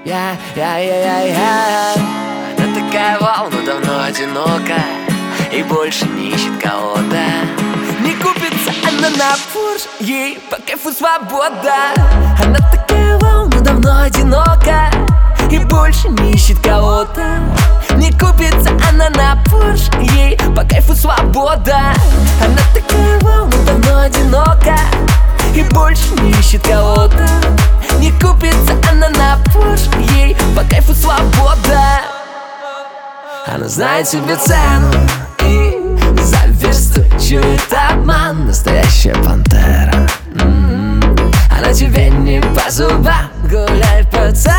Она такая волна, давно одинока и больше не ищет кого-то. Не купится она на Порш, ей по кайфу свобода. Она такая волна, давно одинока и больше не ищет кого-то. Не купится она на Порш, ей по кайфу свобода. Она такая волна, давно одинока и больше не ищет кого-то. Не купится она на Порш, ей по кайфу свобода. Она знает себе цену и заверстучует обман. Настоящая пантера. Она тебе не по зубам, гуляй, пацан.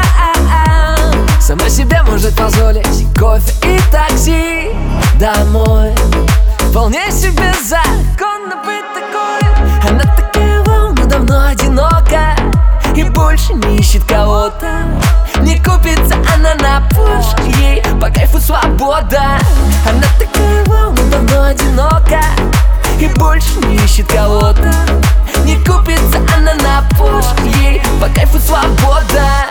Сама себе может позволить кофе и такси домой. Вполне себе законно быть такой. Она такая волна, давно одинока и больше не ищет кого-то. Не купится она на Порш, ей по кайфу свобода. Она такая волна, давно одинока и больше не ищет кого-то. Не купится она на Порш, ей по кайфу свобода.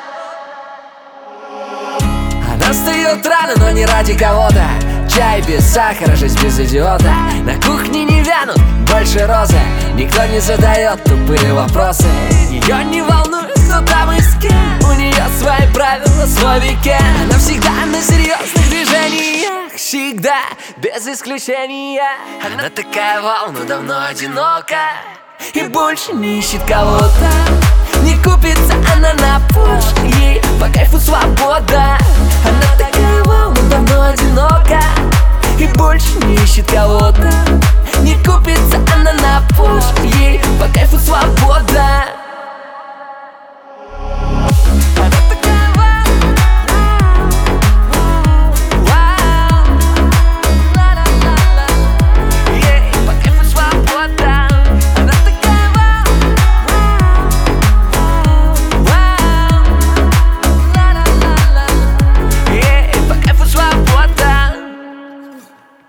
Она встает рано, но не ради кого-то. Чай без сахара, жизнь без идиота. На кухне не вянут больше розы. Никто не задает тупые вопросы. Ее не волнует, кто там и с кем. У нее свои правила, свой уикенд. Она всегда на серьезных движениях, всегда, без исключения. Она такая волна, давно одинока и больше не ищет кого-то. Не купится она на